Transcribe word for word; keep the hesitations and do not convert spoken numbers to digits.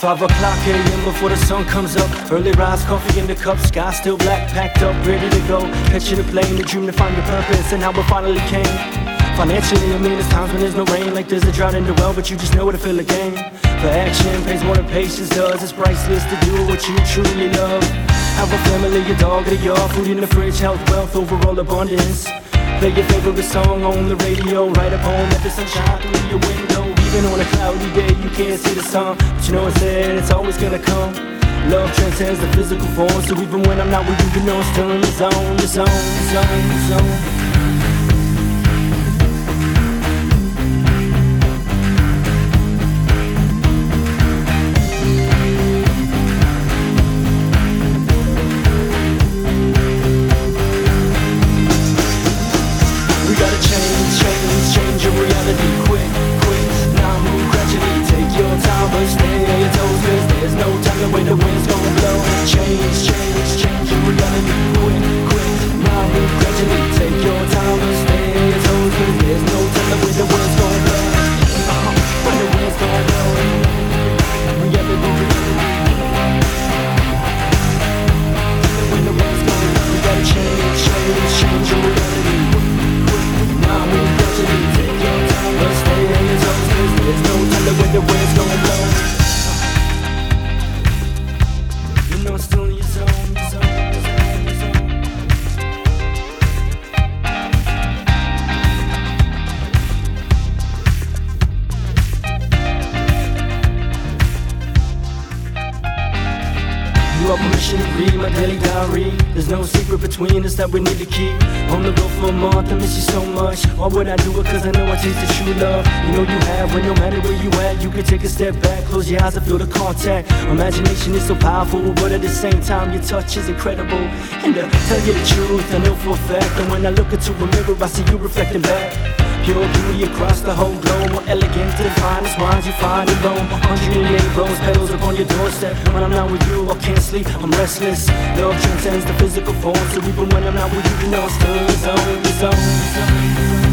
Five o'clock a m before the sun comes up. Early rise, coffee in the cup, sky still black, packed up, ready to go. Catching a plane, the dream to find your purpose, and how it finally came. Financially, I mean, there's times when there's no rain, like there's a drought in the well, but you just know where to feel again. For action pays more than patience does. It's priceless to do what you truly love. Have a family, your dog, or your food in the fridge, health, wealth, overall abundance. Play your favorite song on the radio, write a poem, let the sunshine through your window. Even on a cloudy day, you can't see the sun, but you know it's there, it's always gonna come. Love transcends the physical form, so even when I'm not with you, you know I'm still in the zone, the zone, the zone, the zone. When the wind's gonna blow, change, change, change your reality, quick, quick. Now move gradually, take your time and stay on your toes, 'cause there's no telling when the wind's gonna blow. Uh-huh. When the wind's gonna blow, reality, reality. When the wind's gonna blow, we gotta change, change, change your reality, quick. Now move gradually, take your time and stay on your toes, 'cause there's no telling when the wind's gonna blow. Still in your zone, your zone, your zone, your zone. You have permission to read my daily diary. There's no secret between us that we need to keep. On the road for a month, I miss you so much. Why would I do it? Cause I know I taste the true love. You know you have, when no matter where you at, you can take a step back, close your eyes and feel the contact. Imagination is so powerful, but at the same time your touch is incredible. And to tell you the truth, I know for a fact that when I look into a mirror, I see you reflecting back. Pure beauty across the whole globe, more elegant to the finest wines you find in Rome. one hundred eight rose petals upon your doorstep. When I'm not with you, I can't sleep, I'm restless. Love transcends the physical form, so even when I'm not with you, you know I'm still in the zone, the zone, the zone.